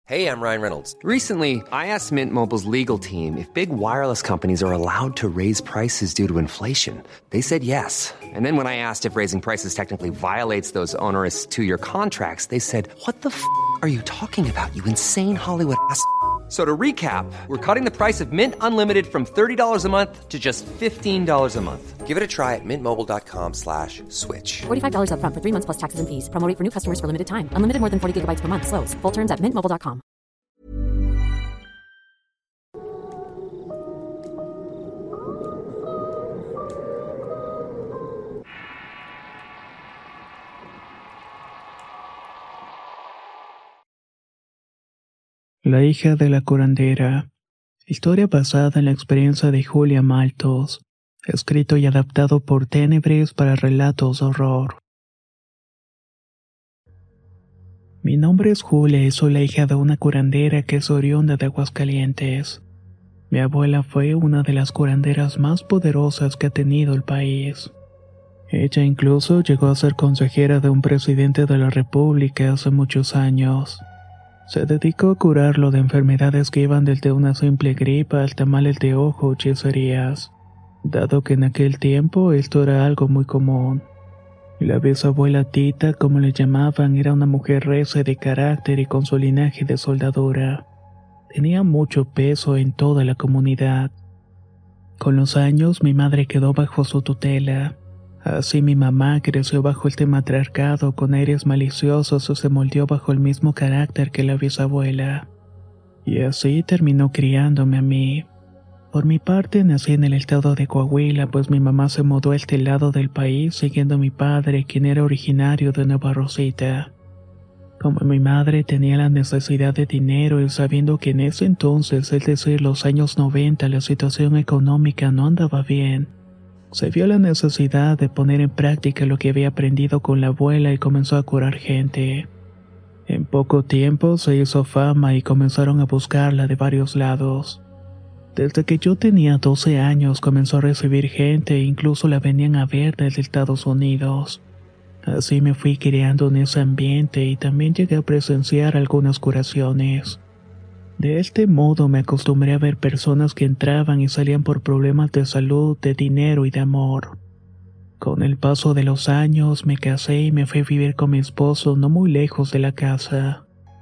Hey, I'm Ryan Reynolds. Recently, I asked Mint Mobile's legal team if big wireless companies are allowed to raise prices due to inflation. They said yes. And then when I asked if raising prices technically violates those onerous two-year contracts, they said, "What the f*** are you talking about, you insane Hollywood ass?" So to recap, we're cutting the price of Mint Unlimited from $30 a month to just $15 a month. Give it a try at mintmobile.com/switch. $45 up front for 3 months plus taxes and fees. Promo rate for new customers for limited time. Unlimited more than 40 gigabytes per month. Slows full terms at mintmobile.com. La hija de la curandera. Historia basada en la experiencia de Julia Maltos. Escrito y adaptado por Tenebris para relatos de horror. Mi nombre es Julia y soy la hija de una curandera que es oriunda de Aguascalientes. Mi abuela fue una de las curanderas más poderosas que ha tenido el país. Ella incluso llegó a ser consejera de un presidente de la República hace muchos años. Se dedicó a curarlo de enfermedades que iban desde una simple gripa hasta males de ojo o hechicerías, dado que en aquel tiempo esto era algo muy común. La bisabuela Tita, como le llamaban, era una mujer recia de carácter y con su linaje de soldadura. Tenía mucho peso en toda la comunidad. Con los años mi madre quedó bajo su tutela. Así mi mamá creció bajo este matriarcado con aires maliciosos o se moldeó bajo el mismo carácter que la bisabuela. Y así terminó criándome a mí. Por mi parte nací en el estado de Coahuila, pues mi mamá se mudó a este lado del país siguiendo a mi padre, quien era originario de Nueva Rosita. Como mi madre tenía la necesidad de dinero y sabiendo que en ese entonces, es decir, los años 90, la situación económica no andaba bien, se vio la necesidad de poner en práctica lo que había aprendido con la abuela y comenzó a curar gente. En poco tiempo se hizo fama y comenzaron a buscarla de varios lados. Desde que yo tenía 12 años comenzó a recibir gente e incluso la venían a ver desde Estados Unidos. Así me fui criando en ese ambiente y también llegué a presenciar algunas curaciones. De este modo me acostumbré a ver personas que entraban y salían por problemas de salud, de dinero y de amor. Con el paso de los años me casé y me fui a vivir con mi esposo no muy lejos de la casa.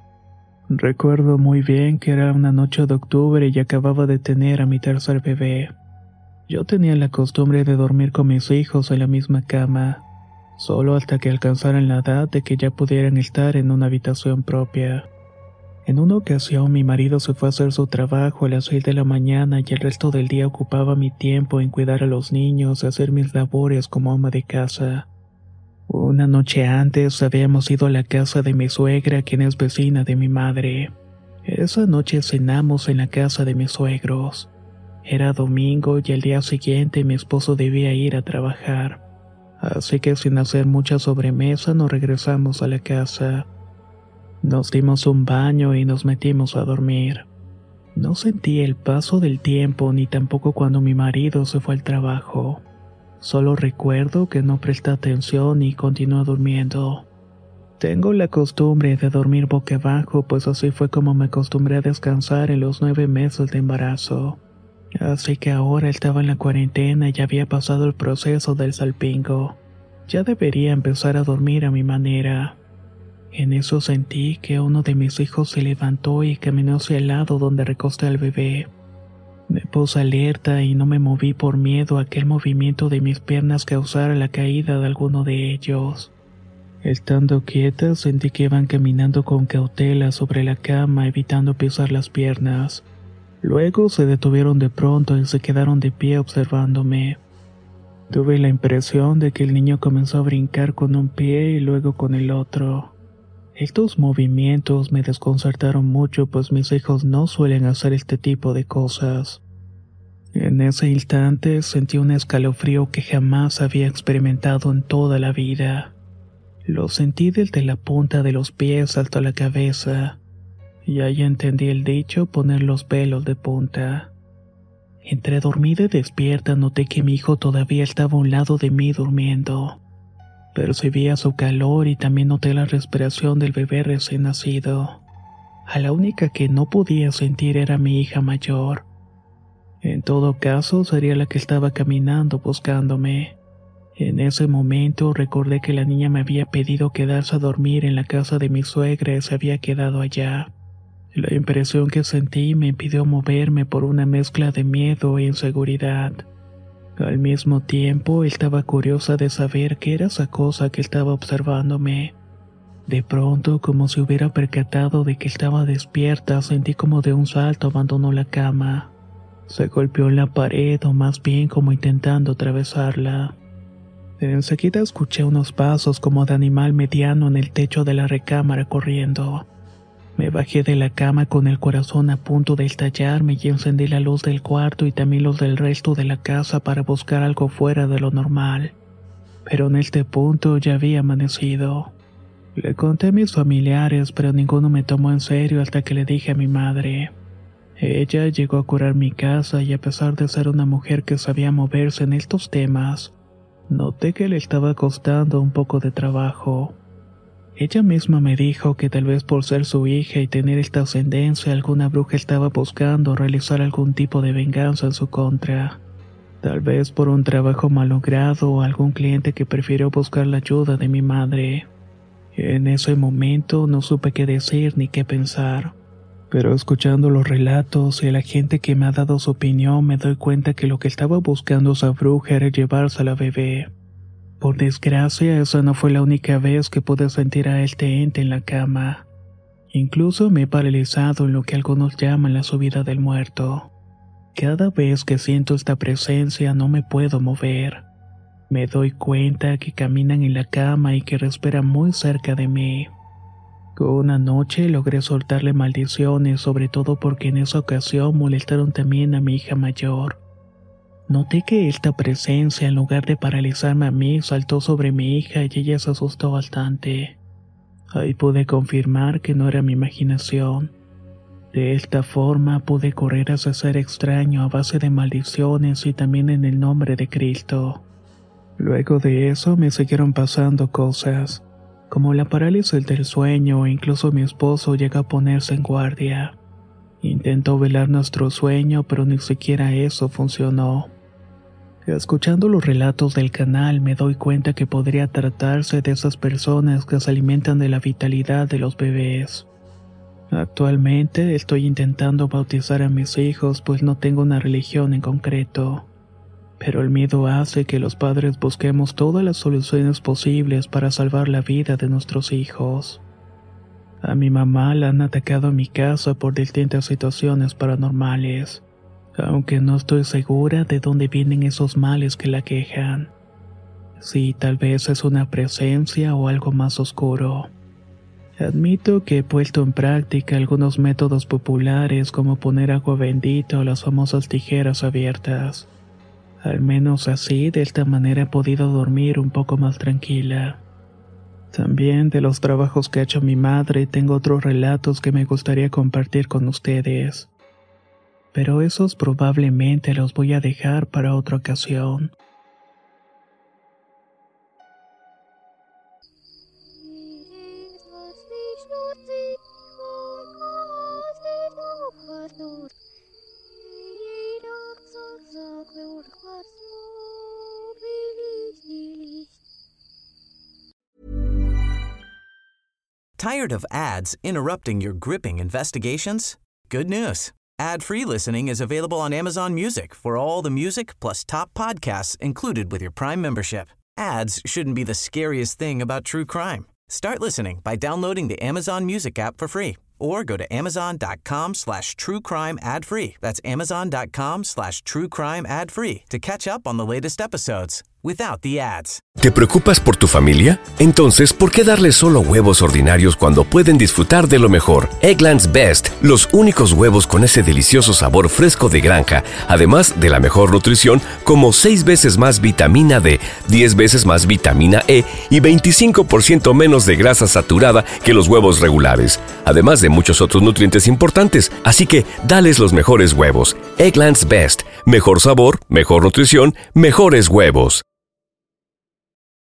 Recuerdo muy bien que era una noche de octubre y acababa de tener a mi tercer bebé. Yo tenía la costumbre de dormir con mis hijos en la misma cama, solo hasta que alcanzaran la edad de que ya pudieran estar en una habitación propia. En una ocasión mi marido se fue a hacer su trabajo a las 6 de la mañana y el resto del día ocupaba mi tiempo en cuidar a los niños y hacer mis labores como ama de casa. Una noche antes habíamos ido a la casa de mi suegra, quien es vecina de mi madre. Esa noche cenamos en la casa de mis suegros. Era domingo y al día siguiente mi esposo debía ir a trabajar. Así que sin hacer mucha sobremesa nos regresamos a la casa. Nos dimos un baño y nos metimos a dormir. No sentí el paso del tiempo ni tampoco cuando mi marido se fue al trabajo. Solo recuerdo que no presté atención y continué durmiendo. Tengo la costumbre de dormir boca abajo, pues así fue como me acostumbré a descansar en los 9 meses de embarazo. Así que ahora estaba en la cuarentena y ya había pasado el proceso del salpingo. Ya debería empezar a dormir a mi manera. En eso sentí que uno de mis hijos se levantó y caminó hacia el lado donde recosté al bebé. Me puse alerta y no me moví por miedo a que el movimiento de mis piernas causara la caída de alguno de ellos. Estando quieta, sentí que iban caminando con cautela sobre la cama, evitando pisar las piernas. Luego se detuvieron de pronto y se quedaron de pie observándome. Tuve la impresión de que el niño comenzó a brincar con un pie y luego con el otro. Estos movimientos me desconcertaron mucho, pues mis hijos no suelen hacer este tipo de cosas. En ese instante sentí un escalofrío que jamás había experimentado en toda la vida. Lo sentí desde la punta de los pies hasta la cabeza, y ahí entendí el dicho poner los pelos de punta. Entre dormida y despierta noté que mi hijo todavía estaba a un lado de mí durmiendo. Percibía su calor y también noté la respiración del bebé recién nacido. A la única que no podía sentir era mi hija mayor. En todo caso, sería la que estaba caminando buscándome. En ese momento recordé que la niña me había pedido quedarse a dormir en la casa de mi suegra y se había quedado allá. La impresión que sentí me impidió moverme por una mezcla de miedo e inseguridad. Al mismo tiempo, estaba curiosa de saber qué era esa cosa que estaba observándome. De pronto, como si hubiera percatado de que estaba despierta, sentí como de un salto abandonó la cama. Se golpeó en la pared, o más bien como intentando atravesarla. Enseguida escuché unos pasos como de animal mediano en el techo de la recámara corriendo. Me bajé de la cama con el corazón a punto de estallarme y encendí la luz del cuarto y también los del resto de la casa para buscar algo fuera de lo normal. Pero en este punto ya había amanecido. Le conté a mis familiares, pero ninguno me tomó en serio hasta que le dije a mi madre. Ella llegó a curar mi casa y a pesar de ser una mujer que sabía moverse en estos temas, noté que le estaba costando un poco de trabajo. Ella misma me dijo que tal vez por ser su hija y tener esta ascendencia, alguna bruja estaba buscando realizar algún tipo de venganza en su contra. Tal vez por un trabajo malogrado o algún cliente que prefirió buscar la ayuda de mi madre. En ese momento no supe qué decir ni qué pensar. Pero escuchando los relatos y a la gente que me ha dado su opinión, me doy cuenta que lo que estaba buscando esa bruja era llevarse a la bebé. Por desgracia, esa no fue la única vez que pude sentir a este ente en la cama. Incluso me he paralizado en lo que algunos llaman la subida del muerto. Cada vez que siento esta presencia no me puedo mover. Me doy cuenta que caminan en la cama y que respiran muy cerca de mí. Una noche logré soltarle maldiciones, sobre todo porque en esa ocasión molestaron también a mi hija mayor. Noté que esta presencia, en lugar de paralizarme a mí, saltó sobre mi hija y ella se asustó bastante. Ahí pude confirmar que no era mi imaginación. De esta forma pude correr a ese ser extraño a base de maldiciones y también en el nombre de Cristo. Luego de eso me siguieron pasando cosas, como la parálisis del sueño e incluso mi esposo llega a ponerse en guardia. Intentó velar nuestro sueño, pero ni siquiera eso funcionó. Escuchando los relatos del canal me doy cuenta que podría tratarse de esas personas que se alimentan de la vitalidad de los bebés. Actualmente estoy intentando bautizar a mis hijos pues no tengo una religión en concreto. Pero el miedo hace que los padres busquemos todas las soluciones posibles para salvar la vida de nuestros hijos. A mi mamá la han atacado en mi casa por distintas situaciones paranormales, aunque no estoy segura de dónde vienen esos males que la quejan. Sí, tal vez es una presencia o algo más oscuro. Admito que he puesto en práctica algunos métodos populares como poner agua bendita o las famosas tijeras abiertas. Al menos así, de esta manera he podido dormir un poco más tranquila. También de los trabajos que ha hecho mi madre tengo otros relatos que me gustaría compartir con ustedes. Pero esos probablemente los voy a dejar para otra ocasión. Tired of ads interrupting your gripping investigations? Good news. Ad-free listening is available on Amazon Music for all the music plus top podcasts included with your Prime membership. Ads shouldn't be the scariest thing about true crime. Start listening by downloading the Amazon Music app for free or go to amazon.com/truecrime ad-free. That's amazon.com/truecrime ad-free to catch up on the latest episodes without the ads. ¿Te preocupas por tu familia? Entonces, ¿por qué darles solo huevos ordinarios cuando pueden disfrutar de lo mejor? Eggland's Best, los únicos huevos con ese delicioso sabor fresco de granja, además de la mejor nutrición, como 6 veces más vitamina D, 10 veces más vitamina E y 25% menos de grasa saturada que los huevos regulares, además de muchos otros nutrientes importantes. Así que, dales los mejores huevos. Eggland's Best, mejor sabor, mejor nutrición, mejores huevos.